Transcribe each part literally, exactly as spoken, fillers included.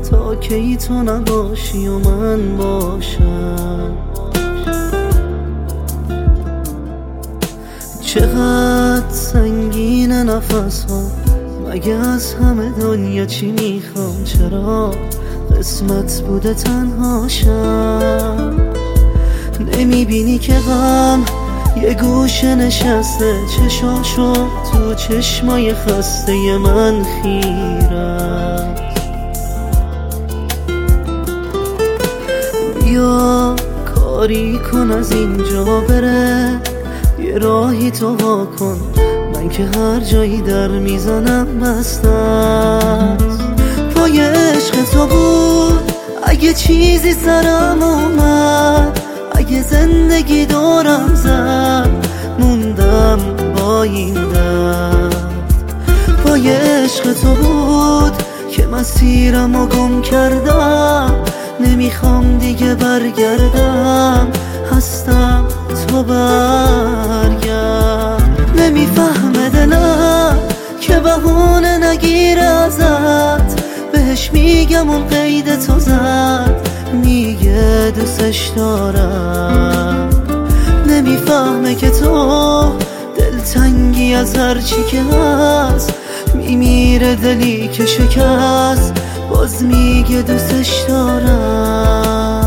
تا کی تو نباشی و من باشم. چقدر سنگین نفس ها، مگه از همه دنیا چی میخوام؟ چرا قسمت بوده تنهاشم؟ نمیبینی که غم یه گوشه نشسته، چشاشو تو چشمای خسته من خیره. بیا کاری کن از اینجا بره، یه راهی تو وا کن، من که هر جایی در میزنم بسته است. پای عشق تو بود اگه چیزی سرم اومد، اگه زندگی دورم زد موندم با این درد. پای عشق تو بود که مسیرم رو گم کردم، نمیخوام دیگه برگردم، هستم تو برگرد. نمیفهمه دلم که بهونه نگیره ازت، بهش میگم اون قید تو زد، میگه دوستش دارم. نمیفهمه که تو دلتنگی از هرچی که هست، میمیره دلی که شکست، باز میگه دوستش دارم.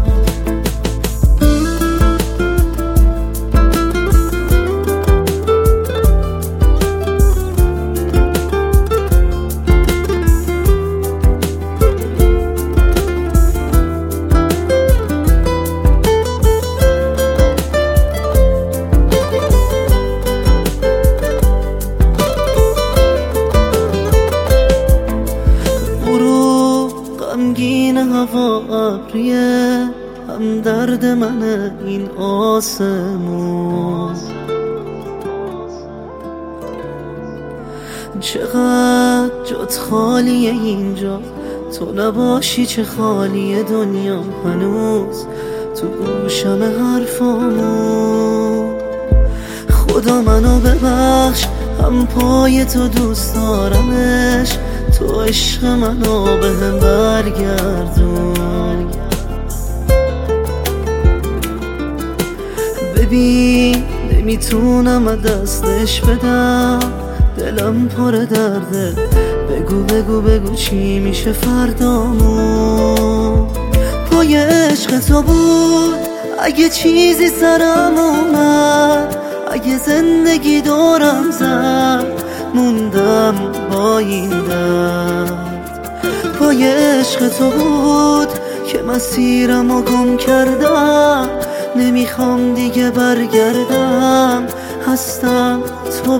غمگین هوا ابریه، هم درد منه این آسمون. چقدر جات خالیه اینجا، تو نباشی چه خالیه دنیا. هنوز تو گوشم حرفامون. خدا منو ببخش، هم پای تو دوست دارمش، تو عشق منو بهم برگردون. ببین نمیتونم دستش بدم، دلم پر درده، بگو بگو بگو چی میشه فردامون. پای عشق تو بود اگه چیزی سرم اومد، اگه زندگی دورم زد موندم با این درد. پای عشق تو بود که مسیرم رو گم کردم، نمیخوام دیگه برگردم، هستم تو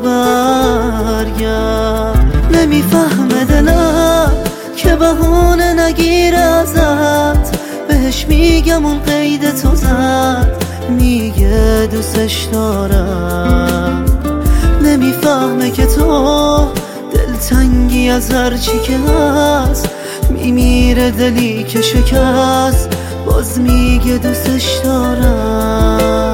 برگرد. نمیفهمه دلم که بهونه نگیره ازت، بهش میگم اون قید تو زد، میگه دوستش دارم. نمیفهمه که تو دلتنگی از هرچی که هست، میمیره دلی که شکست، باز میگه دوستش دارم.